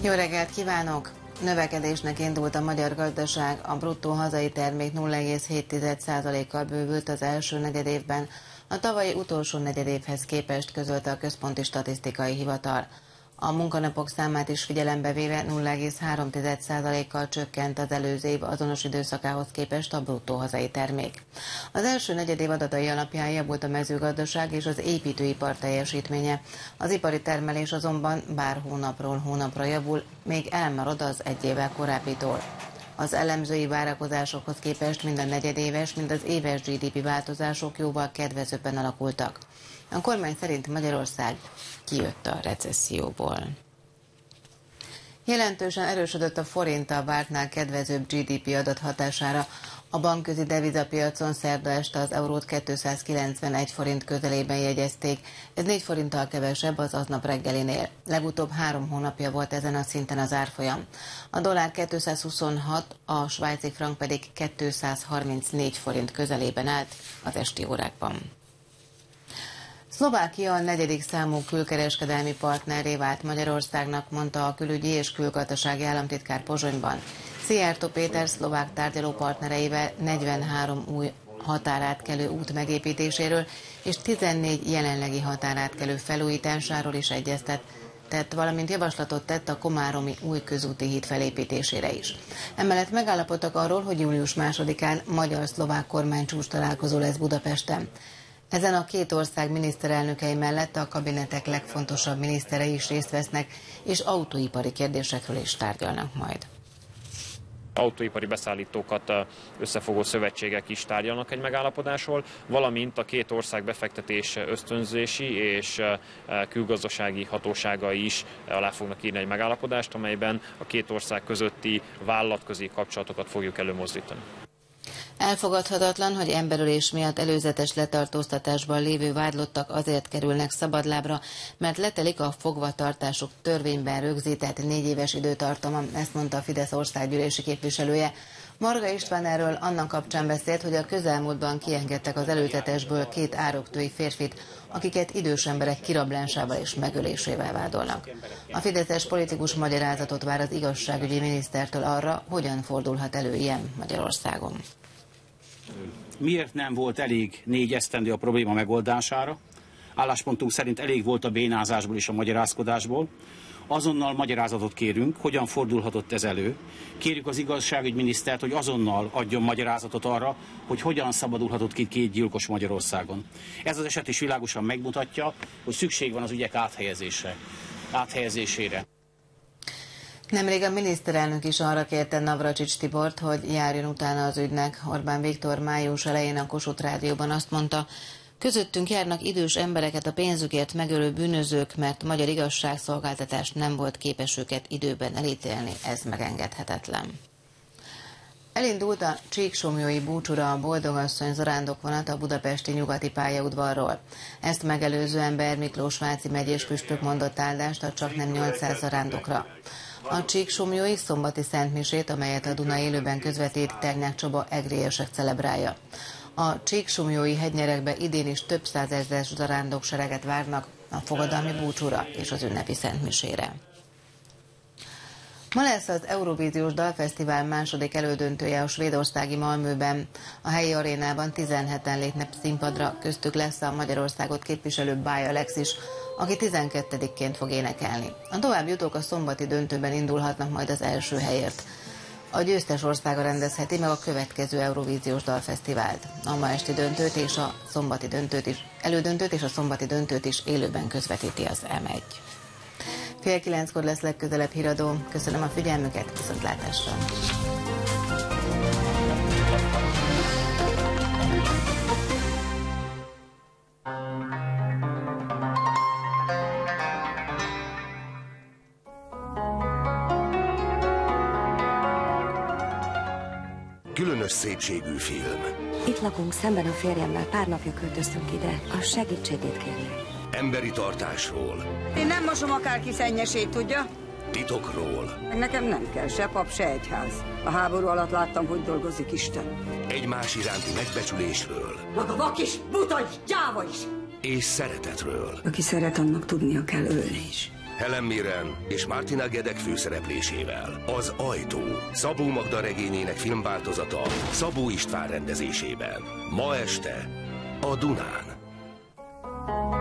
Jó reggelt kívánok! Növekedésnek indult a magyar gazdaság, a bruttó hazai termék 0,7%-kal bővült az első negyedévben, a tavalyi utolsó negyedévhez képest, közölte a Központi Statisztikai Hivatal. A munkanapok számát is figyelembe véve 0,3%-kal csökkent az előző év azonos időszakához képest a bruttó hazai termék. Az első negyedév adatai alapján javult a mezőgazdaság és az építőipar teljesítménye. Az ipari termelés azonban bár hónapról hónapra javul, még elmarad az egy évvel korábbitól. Az elemzői várakozásokhoz képest mind a negyedéves, mind az éves GDP változások jóval kedvezőbben alakultak. A kormány szerint Magyarország kijött a recesszióból. Jelentősen erősödött a forint a vártnál kedvezőbb GDP adat hatására. A bankközi devizapiacon szerda este az eurót 291 forint közelében jegyezték. Ez 4 forinttal kevesebb az aznap reggelinél. Legutóbb 3 hónapja volt ezen a szinten az árfolyam. A dollár 226, a svájci frank pedig 234 forint közelében állt az esti órákban. Szlovákia a 4. számú külkereskedelmi partnerré vált Magyarországnak, mondta a külügyi és külgazdasági államtitkár Pozsonyban. Szijjártó Péter szlovák tárgyalópartnereivel 43 új határátkelő út megépítéséről és 14 jelenlegi határátkelő felújításáról is egyeztetett, valamint javaslatot tett a komáromi új közúti híd felépítésére is. Emellett megállapodtak arról, hogy július 2-án magyar-szlovák kormánycsúcs találkozó lesz Budapesten. Ezen a két ország miniszterelnökei mellett a kabinetek legfontosabb miniszterei is részt vesznek, és autóipari kérdésekről is tárgyalnak majd. Autóipari beszállítókat összefogó szövetségek is tárgyalnak egy megállapodásról, valamint a két ország befektetés ösztönzési és külgazdasági hatóságai is alá fognak írni egy megállapodást, amelyben a két ország közötti vállalatközi kapcsolatokat fogjuk előmozdítani. Elfogadhatatlan, hogy emberölés miatt előzetes letartóztatásban lévő vádlottak azért kerülnek szabadlábra, mert letelik a fogvatartásuk törvényben rögzített 4 éves időtartama, ezt mondta a Fidesz országgyűlési képviselője. Marga István erről annak kapcsán beszélt, hogy a közelmúltban kiengedtek az előzetesből 2 ároktói férfit, akiket idős emberek kirablásával és megölésével vádolnak. A fideszes politikus magyarázatot vár az igazságügyi minisztertől arra, hogyan fordulhat elő ilyen Magyarországon. Miért nem volt elég 4 esztendő a probléma megoldására? Álláspontunk szerint elég volt a bénázásból és a magyarázkodásból. Azonnal magyarázatot kérünk, hogyan fordulhatott ez elő. Kérjük az igazságügyminisztert, hogy azonnal adjon magyarázatot arra, hogy hogyan szabadulhatott ki 2 gyilkos Magyarországon. Ez az eset is világosan megmutatja, hogy szükség van az ügyek áthelyezésére. Nemrég a miniszterelnök is arra kérte Navracsics Tibort, hogy járjon utána az ügynek. Orbán Viktor május elején a Kossuth Rádióban azt mondta, közöttünk járnak idős embereket a pénzükért megölő bűnözők, mert a magyar igazságszolgáltatás nem volt képes őket időben elítélni, ez megengedhetetlen. Elindult a Csíksomlyói búcsúra a Boldogasszony zarándokvonat a budapesti nyugati pályaudvarról. Ezt megelőzően Ber Miklós váci megyés püspök mondott áldást a csaknem 800 zarándokra. A Csíksomlyói szombati szentmisét, amelyet a Duna élőben közvetít, Ternyák Csaba egrélyesek celebrálja. A Csíksomlyói hegynyerekbe idén is több százezres zarándoksereget várnak a fogadalmi búcsúra és az ünnepi szentmisére. Ma lesz az Eurovíziós Dalfesztivál második elődöntője a svédországi Malmöben. A helyi arénában 17-en lépnek színpadra, köztük lesz a Magyarországot képviselő Báj Alex is, aki 12-ként fog énekelni. A továbbjutók a szombati döntőben indulhatnak majd az első helyért. A győztes országa rendezheti meg a következő Eurovíziós Dalfesztivált. A ma esti döntőt és a szombati elődöntőt és a szombati döntőt is élőben közvetíti az M1. 8:30-kor lesz legközelebb híradó. Köszönöm a figyelmüket, viszontlátásra! Különös szépségű film. Itt lakunk szemben a férjemmel, pár napja költöztünk ide. A segítségét kérjük. Emberi tartásról. Én nem mosom akárki szennyesét, tudja? Titokról. Nekem nem kell se pap, se egyház. A háború alatt láttam, hogy dolgozik Isten. Egymás iránti megbecsülésről. Maga vak is, buta is, gyáva is. És szeretetről. Aki szeret, annak tudnia kell ölni is. Helen Mirren és Martina Gedeck főszereplésével. Az Ajtó, Szabó Magda regényének filmváltozata Szabó István rendezésében. Ma este a Dunán.